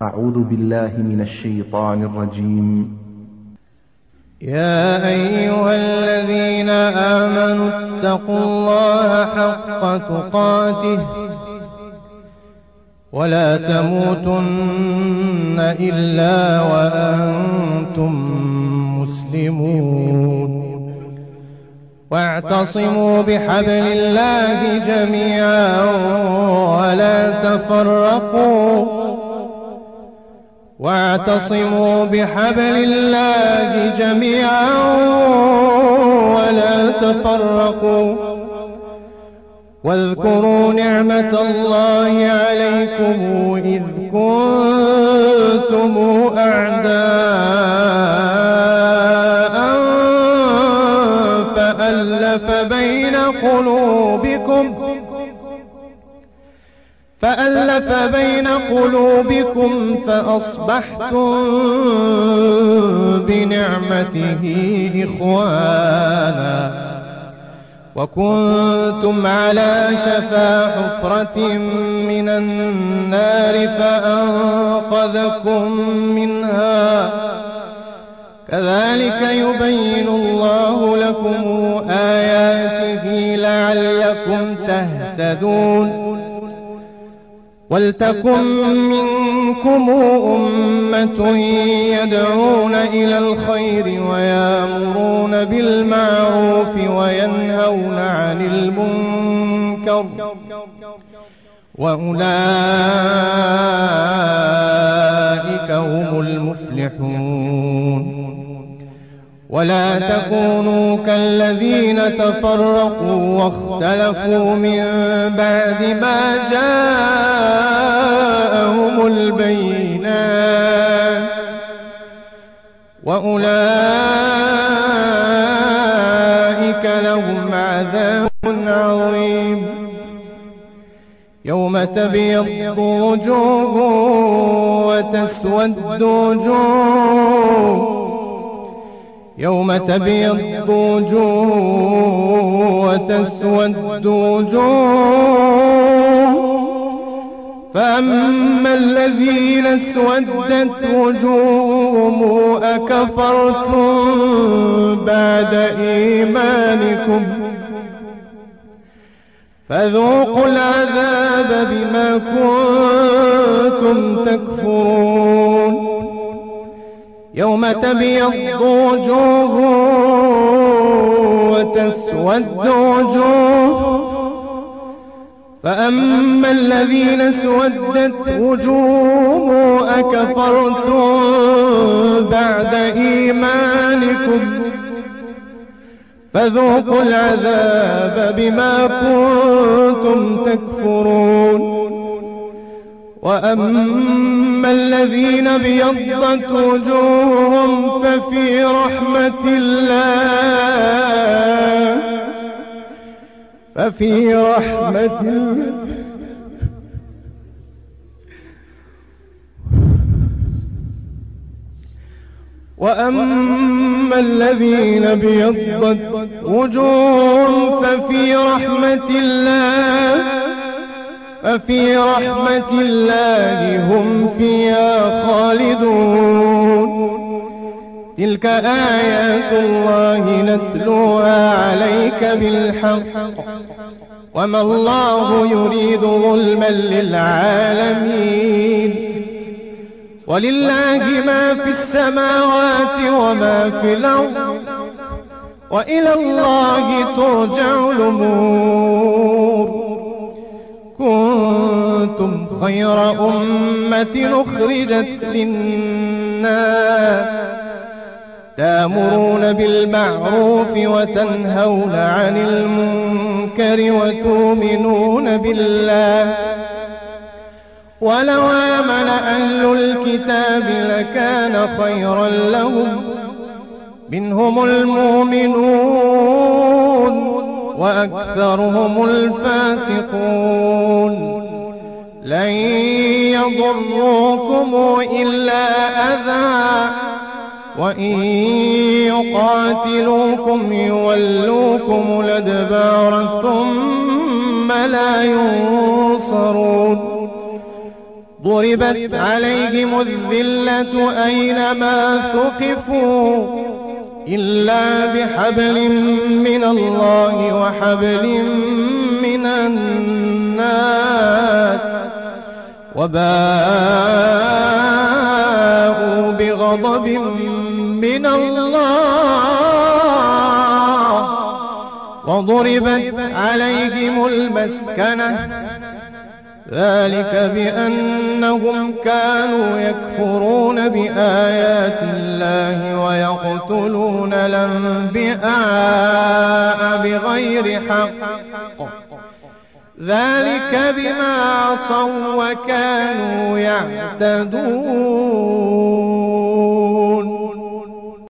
أعوذ بالله من الشيطان الرجيم. يا أيها الذين آمنوا اتقوا الله حق تقاته ولا تموتن إلا وأنتم مسلمون واعتصموا بحبل الله جميعا ولا تفرقوا واعتصموا بحبل الله جميعا ولا تفرقوا واذكروا نعمة الله عليكم إذ كنتم أعداء فألف بين قلوبكم فأصبحتم بنعمته إخوانا وكنتم على شفا حفرة من النار فأنقذكم منها كذلك يبين الله لكم آياته لعلكم تهتدون ولتكن منكم أمة يدعون إلى الخير ويأمرون بالمعروف وينهون عن المنكر وأولئك هم المفلحون ولا تكونوا كالذين تفرقوا واختلفوا من بعد ما جاءهم البينات وأولئك لهم عذاب عظيم يوم تبيض وجوه وتسود وجوه يوم تبيض وجوه وتسود وجوه فأما الذين اسودت وجوههم أكفرتم بعد إيمانكم فذوقوا العذاب بما كنتم تكفرون يوم تبيض وجوه وتسود وجوه فأما الذين اسودت وجوههم أكفرتم بعد إيمانكم فذوقوا العذاب بما كنتم تكفرون وأما الذين ابيضت وجوههم ففي رحمة الله وأما الذين ابيضت وجوههم ففي رحمة الله هم فيها خالدون تلك آيات الله نتلوها عليك بالحق وما الله يريد ظلما للعالمين ولله ما في السماوات وما في الأرض وإلى الله ترجع الأمور كنتم خير أمة أخرجت للناس تأمرون بالمعروف وتنهون عن المنكر وتؤمنون بالله ولو آمن أهل الكتاب لكان خيرا لهم منهم المؤمنون وأكثرهم الفاسقون لن يضروكم إلا أذى وإن يقاتلوكم يولوكم الأدبار ثم لا ينصرون ضربت عليهم الذلة أينما ثقفوا إلا بحبل من الله وحبل من الناس وباءوا بغضب من الله وضربت عليهم المسكنة ذلك بأنهم كانوا يكفرون بآيات الله ويقتلون الأنبياء بغير حق ذلك بما عصوا وكانوا يعتدون